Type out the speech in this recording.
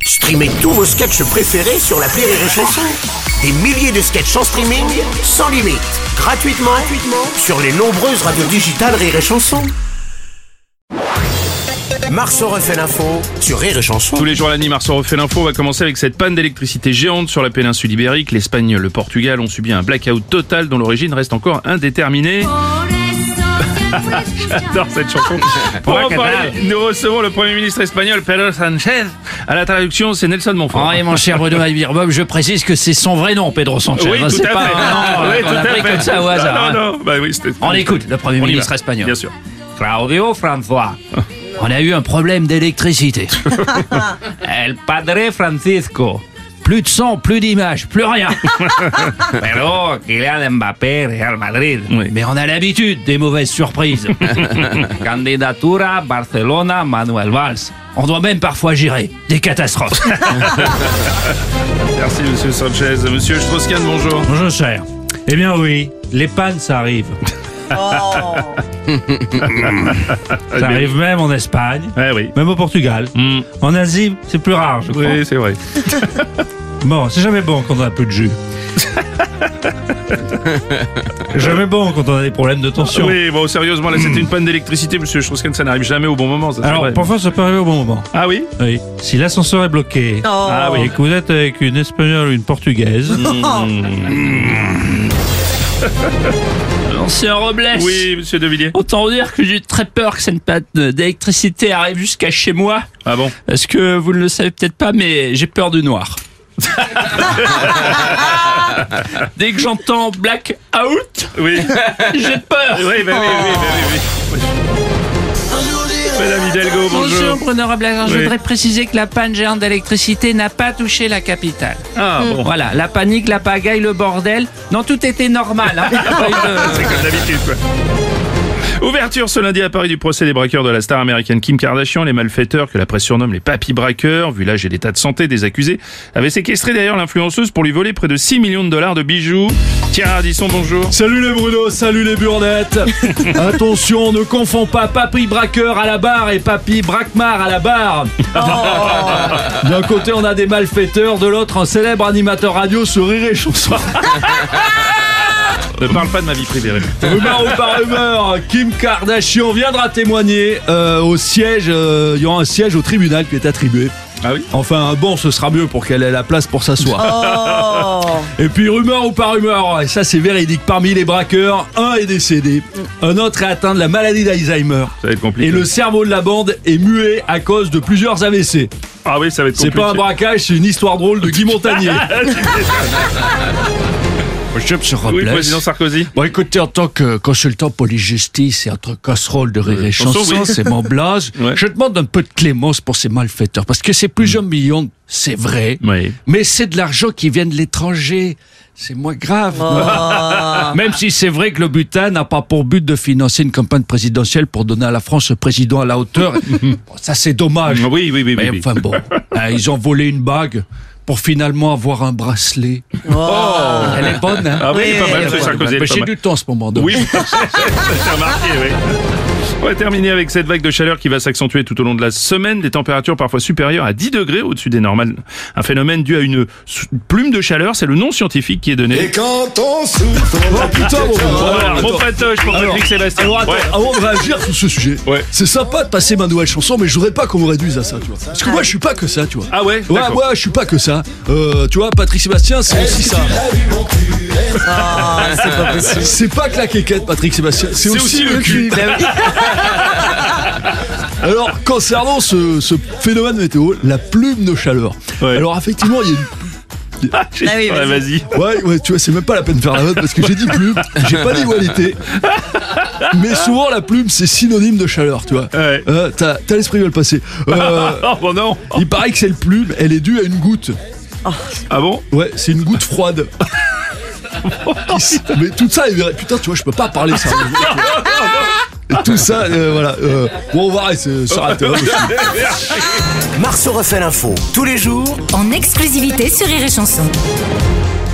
Streamez tous vos sketchs préférés sur l'appli Rire et Chanson. Des milliers de sketchs en streaming, sans limite, gratuitement sur les nombreuses radios digitales Rire et Chanson. Marceau refait l'info sur Rire et Chanson. Tous les jours à la nuit, Marceau refait l'info. On va commencer avec cette panne d'électricité géante sur la péninsule ibérique. L'Espagne et le Portugal ont subi un blackout total dont l'origine reste encore indéterminée. J'adore cette chanson. Pour en parler, nous recevons le Premier ministre espagnol Pedro Sánchez. À la traduction, c'est Nelson Montfort. Oui, mon cher Bruno Albier-Bob, je précise que c'est son vrai nom, Pedro Sánchez. Oui, tout c'est à pas fait. un nom Oui, qu'on tout a à pris fait. comme ça au hasard. Non. Bah oui, c'était... On écoute le Premier On y ministre va. espagnol. Bien sûr. Claudio François. On a eu un problème d'électricité. El Padre Francisco. Plus de son, plus d'images, plus rien. Pero Kylian Mbappé, Real Madrid. Oui. Mais on a l'habitude des mauvaises surprises. Candidatura Barcelona Manuel Valls. On doit même parfois gérer des catastrophes. Merci, monsieur Sanchez. Monsieur Strauss-Kahn, bonjour. Bonjour cher. Eh bien oui, les pannes ça arrive. Ça arrive même en Espagne, Oui. même au Portugal. En Asie, c'est plus rare, je crois. Oui, c'est vrai. Bon, c'est jamais bon quand on a peu de jus. Jamais bon quand on a des problèmes de tension. Oui, bon, sérieusement, là, c'était une panne d'électricité, monsieur Strauss-Kahn, ça n'arrive jamais au bon moment, ça, c'est Alors, vrai. parfois, ça peut arriver au bon moment. Ah oui? Oui. Si l'ascenseur est bloqué, Ah oui. et que vous êtes avec une Espagnole ou une Portugaise, L'ancien Robles. Oui, monsieur De Villiers. Autant dire que j'ai très peur que cette panne d'électricité arrive jusqu'à chez moi. Ah bon? Parce que vous ne le savez peut-être pas, mais j'ai peur du noir. Dès que j'entends black out, Oui. j'ai peur. Oui. Madame Hidalgo, bonjour. Bruno Robles. Alors, je Oui. voudrais préciser que la panne géante d'électricité n'a pas touché la capitale. Ah bon. Voilà, la panique, la pagaille, le bordel. Non, tout était normal. Hein. Il y a pas eu de- C'est comme d'habitude, quoi. Ouverture ce lundi à Paris du procès des braqueurs de la star américaine Kim Kardashian, les malfaiteurs que la presse surnomme les papy braqueurs. Vu l'âge et l'état de santé des accusés, avaient séquestré d'ailleurs l'influenceuse pour lui voler près de 6 millions de dollars de bijoux. Thierry Ardisson, bonjour. Salut les Bruno, salut les burnettes. Attention, ne confond pas papy braqueur à la barre et papy braquemar à la barre. D'un côté on a des malfaiteurs, de l'autre un célèbre animateur radio sur Rire et Chanson. Ne parle pas de ma vie privée. Rémi. Rumeur ou pas rumeur, Kim Kardashian viendra témoigner au siège. Il y aura un siège au tribunal qui est attribué. Ah oui? Enfin bon, ce sera mieux pour qu'elle ait la place pour s'asseoir. Et puis rumeur ou pas rumeur, et ça c'est véridique, parmi les braqueurs, un est décédé, un autre est atteint de la maladie d'Alzheimer. Ça va être compliqué. Et le cerveau de la bande est muet à cause de plusieurs AVC. Ah oui, ça va être C'est compliqué. pas un braquage, c'est une histoire drôle de Guy Montagnier. Monsieur Oui, président Sarkozy. Bon, écoutez, en tant que consultant police-justice et entre casserole de Rire et Chanson, Chanson, oui. c'est mon blase. Ouais. Je demande un peu de clémence pour ces malfaiteurs, parce que c'est plusieurs millions, c'est vrai, Oui. mais c'est de l'argent qui vient de l'étranger. C'est moins grave. Même si c'est vrai que le butin n'a pas pour but de financer une campagne présidentielle pour donner à la France un président à la hauteur. Bon, ça, c'est dommage. Oui. Mais enfin bon, ils ont volé une bague pour finalement avoir un bracelet. Elle est bonne, hein? Ah oui, pas mal, Elle est monsieur bonne. Sarkozy. Mais j'ai du temps en ce moment. donc. Oui, j'ai remarqué, oui. On va terminer avec cette vague de chaleur qui va s'accentuer tout au long de la semaine. Des températures parfois supérieures à 10 degrés au-dessus des normales. Un phénomène dû à une plume de chaleur, c'est le nom scientifique qui est donné. Quand on souffle, Oh putain, Voilà, mon patoche pour Patrick Sébastien. Alors attends, Ouais. avant de réagir sur ce sujet, Ouais. c'est sympa de passer ma nouvelle chanson, mais je voudrais pas qu'on me réduise à ça, tu vois. Parce que moi je suis pas que ça, tu vois. Ah ouais? Ouais, D'accord. moi je suis pas que ça. Tu vois, Patrick Sébastien, c'est aussi ça. C'est pas possible. C'est pas que la quéquette, Patrick Sébastien, c'est aussi le cul. Alors, concernant ce phénomène météo, la plume de chaleur. Ouais. Alors, effectivement, il y a une. Ah oui, Ouais, vas-y. Ouais, tu vois, c'est même pas la peine de faire la note parce que j'ai dit plume, j'ai pas dit qualité. Mais souvent, la plume, c'est synonyme de chaleur, tu vois. Ouais. T'as l'esprit mal passé. Oh bon, non. Il paraît que cette plume, elle est due à une goutte. Ah bon? Ouais, c'est une goutte froide. Mais tout ça est vrai. Putain, tu vois, je peux pas parler ça. Et tout ça, voilà. Bon, on va s'arrêter. Marceau refait l'info tous les jours En exclusivité sur Rire et Chanson.